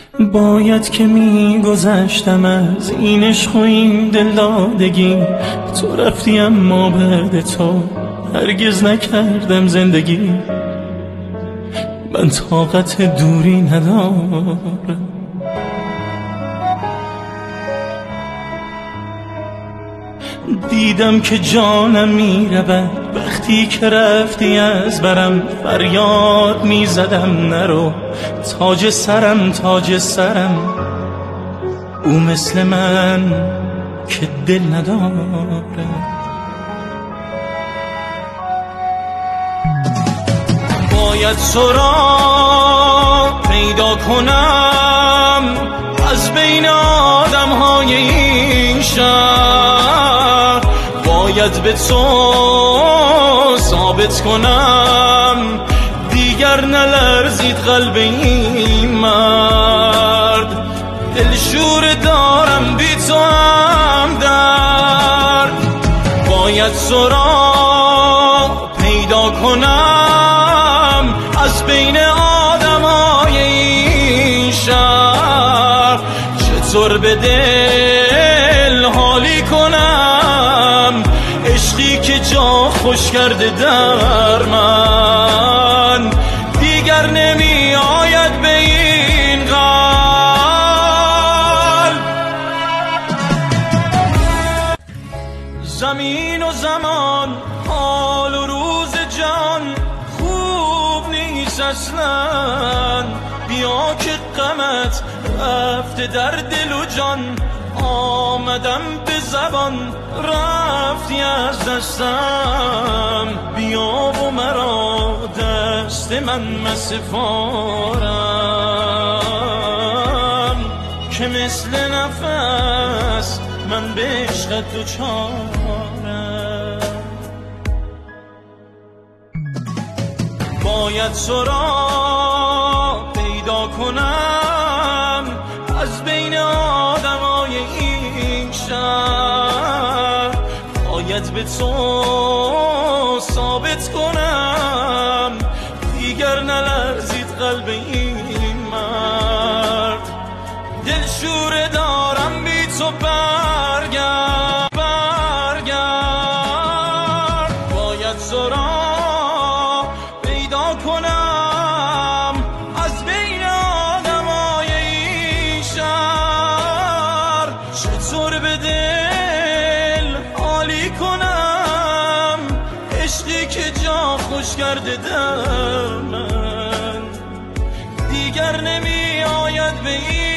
باید که میگذشتم از این عشق و این دلدادگی. تو رفتی اما بعد تو هرگز نکردم زندگی. من طاقت دوری ندارم. دیدم که جانم میرود وقتی که رفتی از برم. فریاد میزدم نرو، تاج سرم تاج سرم. او مثل من که دل نداره. باید سراغ پیدا کنم از بین آدم‌های این شهر. باید به تو ثابت کنم دیگر نلرزید قلب این مرد. دلشور دارم بی تو هم درد. باید سراغ پیدا کنم از بین آدمای این شهر. چطور به دل حالی کنم عشقی که جا خوش کرده در من. دیگر نمی آید به این قلب. زمین و زمان حال و روز جان خوب نیست اصلا. بیا که غمت رفته در دل و جان. آمدم به زبان رفتی از دستم. بیا و مرا دست من مسپارم که مثل نفس من به عشقت دوچارم. باید سراغ پیدا کنم از بین آدمای این شهر. باید به تو ثابت کنم دیگر نلرزید قلب این مرد. دلشوره دارم بی تو برگرد برگرد. باید سراغ پیدا کنم از بین آدمای این شهر. چطور به دل حالی کنم عشقی که جا خوش کرده در من. دیگر نمی آید به این